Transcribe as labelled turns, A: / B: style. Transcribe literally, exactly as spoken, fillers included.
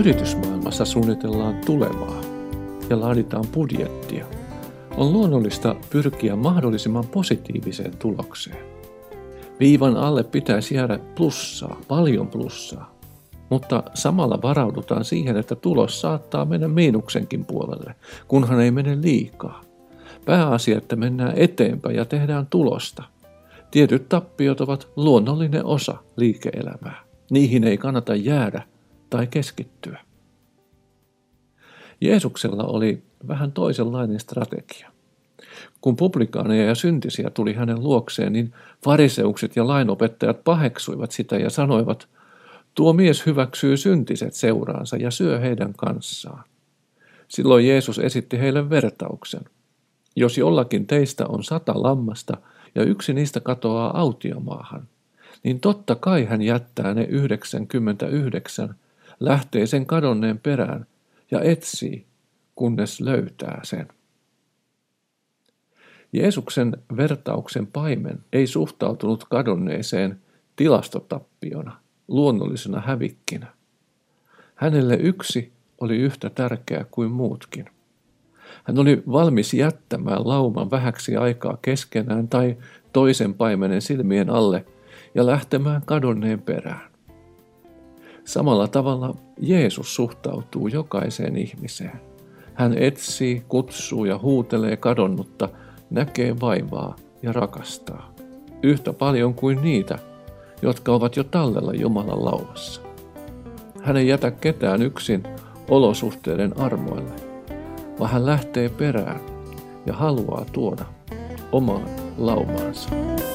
A: yritysmaailmassa suunnitellaan tulevaa ja laaditaan budjettia, on luonnollista pyrkiä mahdollisimman positiiviseen tulokseen. Viivan alle pitäisi jäädä plussaa, paljon plussaa, mutta samalla varaudutaan siihen, että tulos saattaa mennä miinuksenkin puolelle, kunhan ei mene liikaa. Pääasia, että mennään eteenpäin ja tehdään tulosta. Tietyt tappiot ovat luonnollinen osa liike-elämää. Niihin ei kannata jäädä tai keskittyä. Jeesuksella oli vähän toisenlainen strategia. Kun publikaaneja ja syntisiä tuli hänen luokseen, niin fariseukset ja lainopettajat paheksuivat sitä ja sanoivat, tuo mies hyväksyy syntiset seuraansa ja syö heidän kanssaan. Silloin Jeesus esitti heille vertauksen. Jos jollakin teistä on sata lammasta ja yksi niistä katoaa autiomaahan, niin totta kai hän jättää ne yhdeksänkymmentäyhdeksän, lähtee sen kadonneen perään ja etsii, kunnes löytää sen. Jeesuksen vertauksen paimen ei suhtautunut kadonneeseen tilastotappiona, luonnollisena hävikkinä. Hänelle yksi oli yhtä tärkeä kuin muutkin. Hän oli valmis jättämään lauman vähäksi aikaa keskenään tai toisen paimenen silmien alle ja lähtemään kadonneen perään. Samalla tavalla Jeesus suhtautuu jokaiseen ihmiseen. Hän etsii, kutsuu ja huutelee kadonnutta, näkee vaivaa ja rakastaa. Yhtä paljon kuin niitä, jotka ovat jo tallella Jumalan laumassa. Hän ei jätä ketään yksin olosuhteiden armoille, vaan hän lähtee perään ja haluaa tuoda omaan laumaansa.